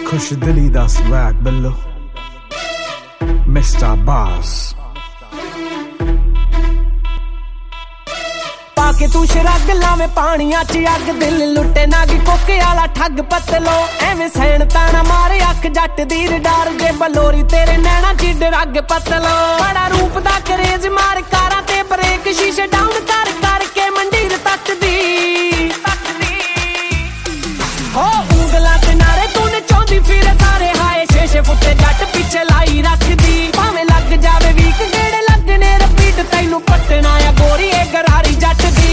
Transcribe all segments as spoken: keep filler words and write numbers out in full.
खुश दिली दा स्वैग बिल्लो मिस्टर बास पाके तू शरग लावे पानिया च अग दिल लुटे नागी कोके आला ठग पतलो एवें सैन ताना मारे अख जट दी डर जे बलोरी तेरे नैना च डरग पतलो बड़ा रूप दा करेज मार कारा ते ब्रेक शीशे डाउन कर करके मंडीर तक दी हो उंगला ते नारे तू नचाउंदी फिरे सारे हाए छे छे फुटे जट पिछे लाई रख दी भावें लग जावे वीक गेड़े लगने रपीट तैनू पटना या गोरी ए गरारी जट दी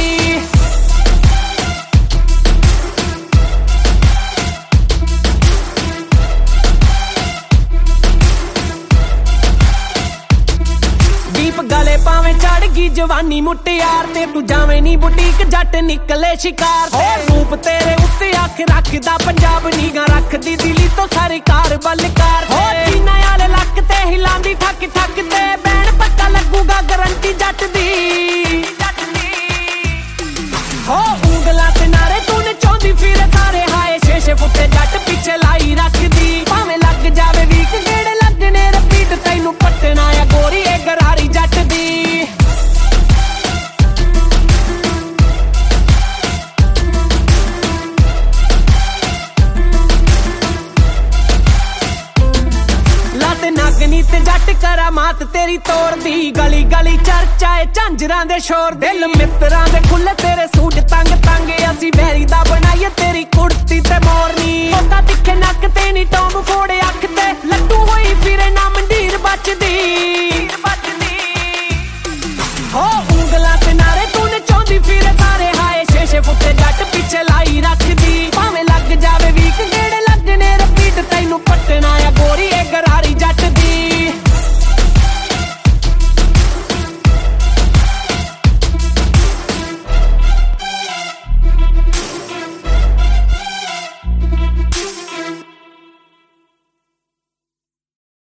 दीप गले पावे चढ़ गई जवानी मुटियार ते तू जावे नी बुटीक जट निकले शिकार हो रूप तेरे उत्ते अख रखदा पंजाब नीगा रखदी दिली तो सरकार बलकार हो जीना वाले लक ते हिलांदी ठक ठक ते बैन पक्का लगूगा गारंटी जट दी हो उंगला ते नारे तू नचाउंदी फिरे सारे हाए छे छे फुटे जट पिछे लाई रखदी भावें लग जावे वीक गेड़े लगने रपीट तैनू पटना या गोरी ए गरारी जट दी नगनी ते जट करा मात तेरी तोड़ दी गली गली चर्चा है झांजरां दे शोर दिल मित्रां दे खुले तेरे सूट तंग तंग असी बैरी दा बनाइए